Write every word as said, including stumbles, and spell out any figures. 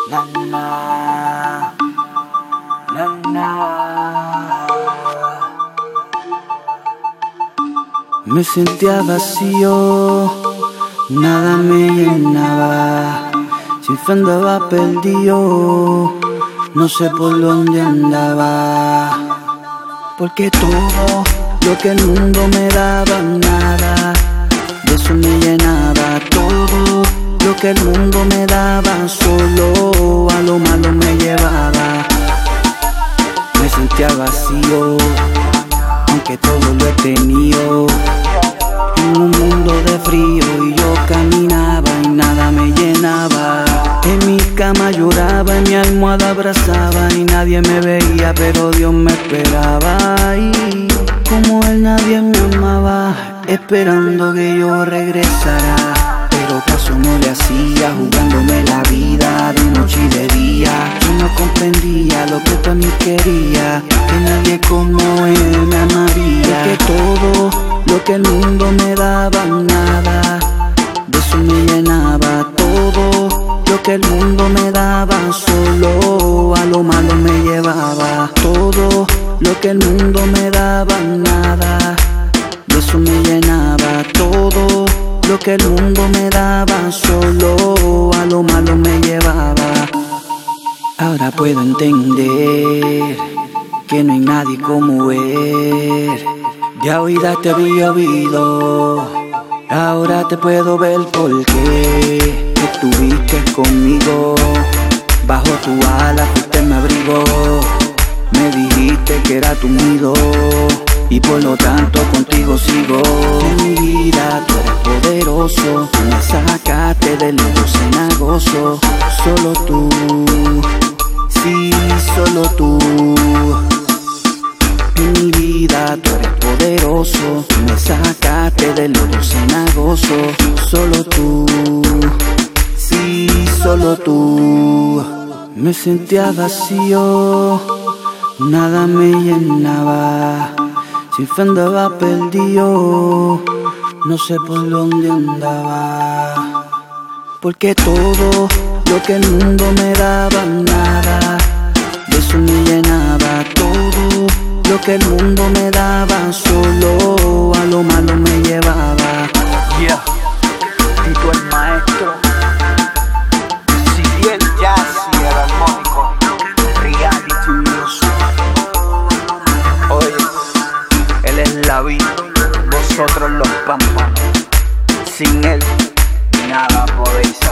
Na, na, na, na. Me sentía vacío, nada me llenaba, sin fe andaba perdido, no sé por dónde andaba, porque todo lo que el mundo me daba, nada de eso me llenaba. Todo lo que el mundo me daba, solo a lo malo me llevaba. Me sentía vacío, aunque todo lo he tenido, en un mundo de frío, y yo caminaba y nada me llenaba. En mi cama lloraba, en mi almohada abrazaba, y nadie me veía, pero Dios me esperaba. Y como él nadie me amaba, esperando que yo regresara, pero caso no le hacía, jugándome la vida de noche y de día. Yo no comprendía lo que para mí quería, que nadie como él me amaría. Que todo lo que el mundo me daba, nada de eso me llenaba. Todo lo que el mundo me daba, solo a lo malo me llevaba. Todo lo que el mundo me daba, nada de eso me llenaba. Todo lo que el mundo me daba, solo a lo malo me llevaba. Ahora puedo entender que no hay nadie como él. De oídas te había oído, ahora te puedo ver porque estuviste conmigo. Bajo tu ala fuiste mi abrigo, me dijiste que era tu nido, y por lo tanto contigo sigo. En mi vida tú eres poderoso, me sacaste del lodo cenagoso. Solo tú, sí, solo tú. En mi vida tú eres poderoso, me sacaste del lodo cenagoso. Solo tú, sí, solo tú. Me sentía vacío, nada me llenaba, sin fe andaba perdido, no sé por dónde andaba, porque todo lo que el mundo me daba, nada de eso me llenaba. Todo lo que el mundo me daba, solo a lo malo me llevaba. Yeah, Tito el maestro, si el jazz y el armónico, reality music. Oye, él es la vida, vosotros los pámpanos. Sin él, nada podéis hacer.